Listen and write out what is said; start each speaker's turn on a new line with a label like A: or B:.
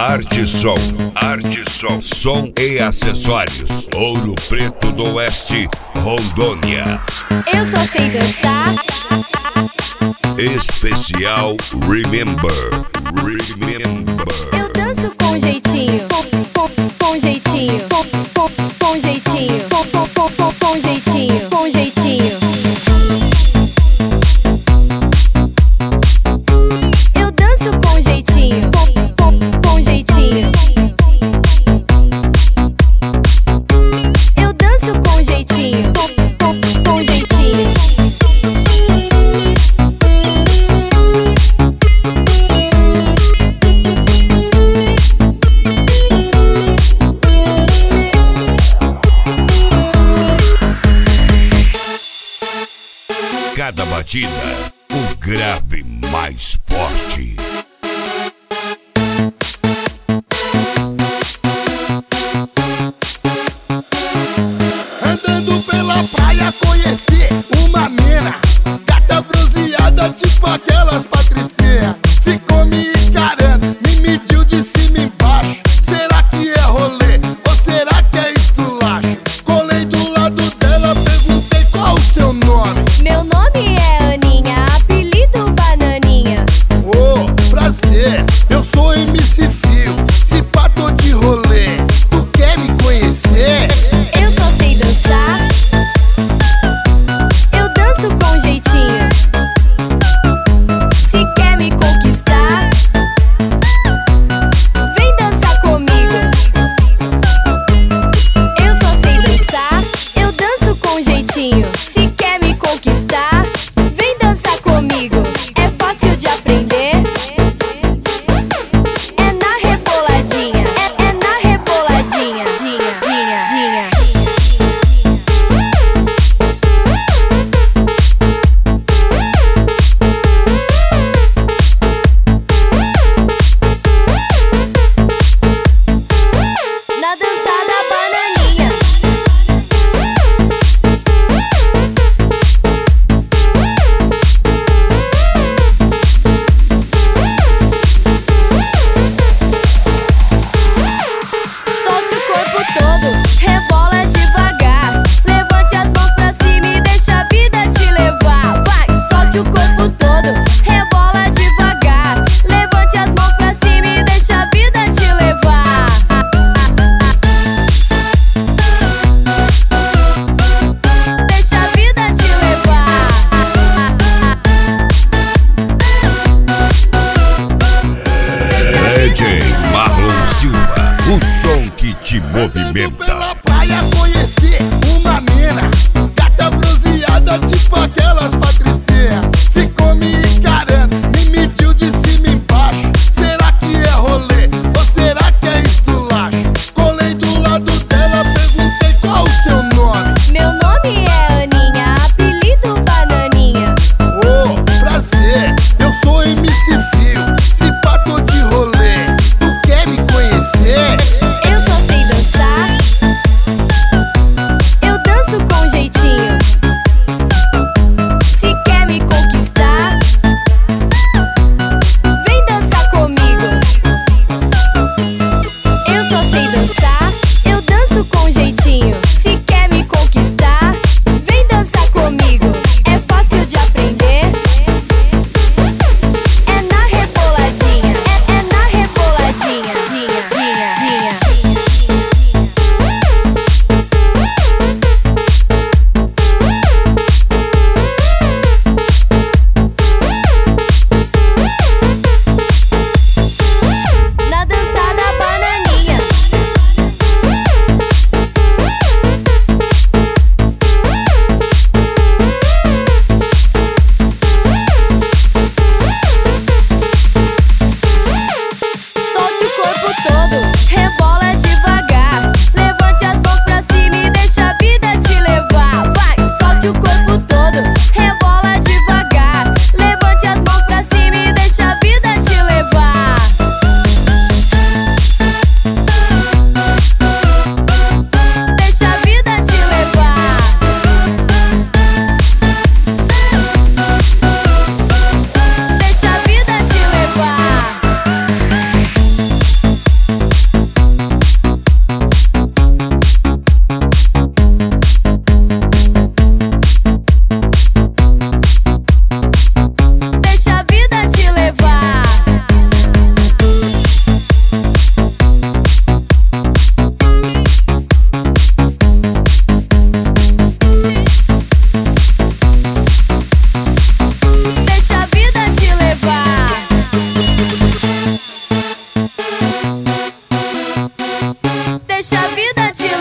A: Arte Som, som e acessórios. Ouro Preto do Oeste, Rondônia.
B: Eu só sei dançar.
A: Especial Remember.
B: Eu danço com jeitinho, com jeitinho, com jeitinho, com jeitinho, com jeitinho. Eu danço com jeitinho, com jeitinho. Eu danço com jeitinho, com jeitinho.
A: Cada batida, o grave mais forte.
C: Andando pela praia conheci uma mina, gata bronzeada tipo aquelas patricinhas. Ficou me encarando, me mediu de cima e embaixo. Será que é rolê ou será que é esculacho? Colei do lado dela, perguntei qual o seu nome.
B: Meu nome é Aninha, apelido Bananinha.
C: Ô, prazer, eu sou MC Fio, se pá tô de rolê, tu quer me conhecer?
B: Eu só sei dançar. Eu danço com jeitinho. Se quer me conquistar, vem dançar comigo. Eu só sei dançar. Eu danço com jeitinho. Se quer me conquistar, vem dançar comigo. É fácil de aprender. É na reboladinha. É na reboladinha. Dinha. Na dança da bananinha. Solte o corpo todo, rebola devagar. Levante as mãos pra cima e deixa a vida te levar. Vai, solte o corpo todo, rebola devagar. Levante as mãos pra cima e deixa a vida te levar. Deixa a vida te levar.
A: DJ Marlon Silva, o som que te
C: Andando
A: movimenta.
C: pela praia conheci uma mina, gata bronzeada tipo aquelas patricinhas. Ficou me encarando, me mediu de cima e embaixo. Será que é rolê ou será que é esculacho? Colei do lado dela, perguntei qual o seu nome.
B: Meu nome é Aninha, apelido Bananinha.
C: Ô, prazer, eu sou MC Fio, se pá tô de rolê, tu quer me conhecer?
B: Eu só sei dançar. deixa a vida te